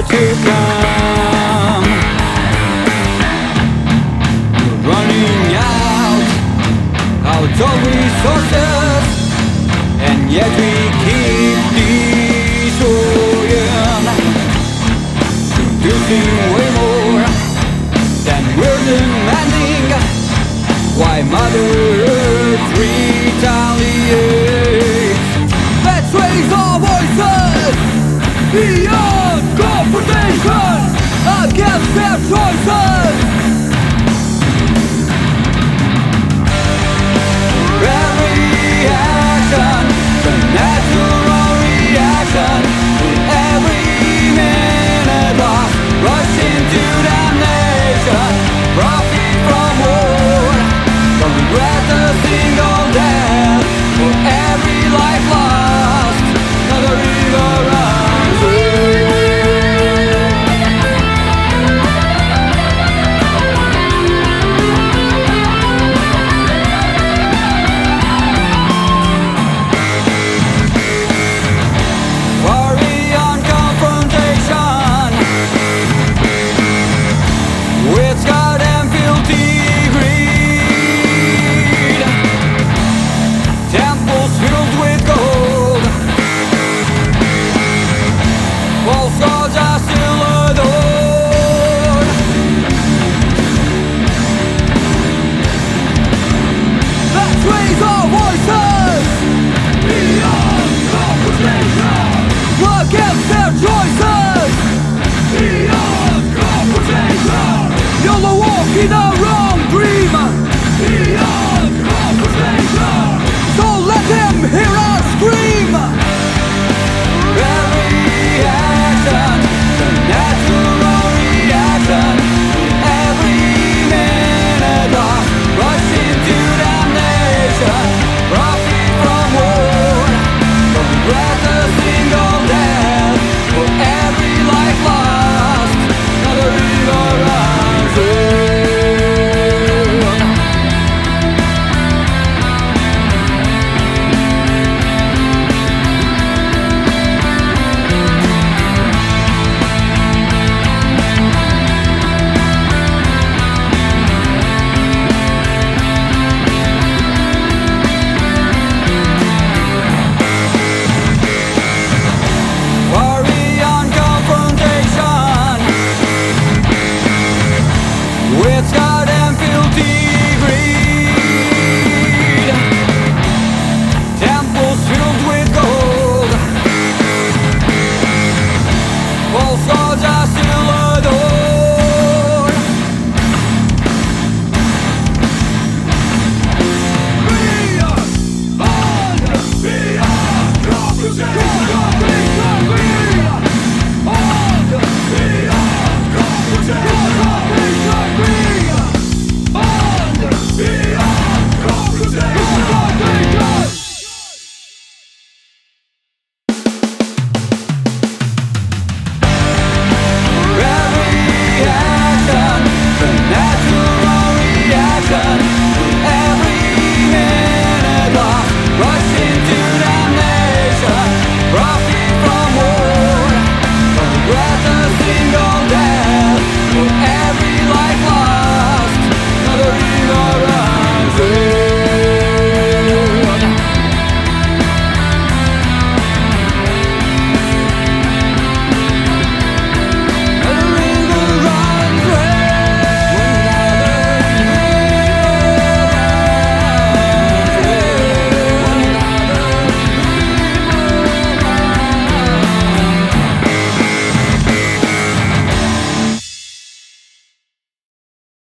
to come. We're running out of resources, and yet we keep destroying, producing way more than we're demanding. Why Mother Earth retaliates? Let's raise our voices beyond confrontation against their choices. Every action, the natural reaction to every minute lost, rush into damnation, profit from war, don't regret a single death for every life lost. Now the river runs far beyond confrontation with God and filthy greed. Temples filled with gold, false gods are still adored. Let's raise our voices beyond confrontation against their choices. Beyond confrontation, you'll walk in a wrong dream. Beyond confrontation, so let them hear us scream. Every action, the natural reaction to every minute lost, rush into damnation, profit from war, don't regret a single death for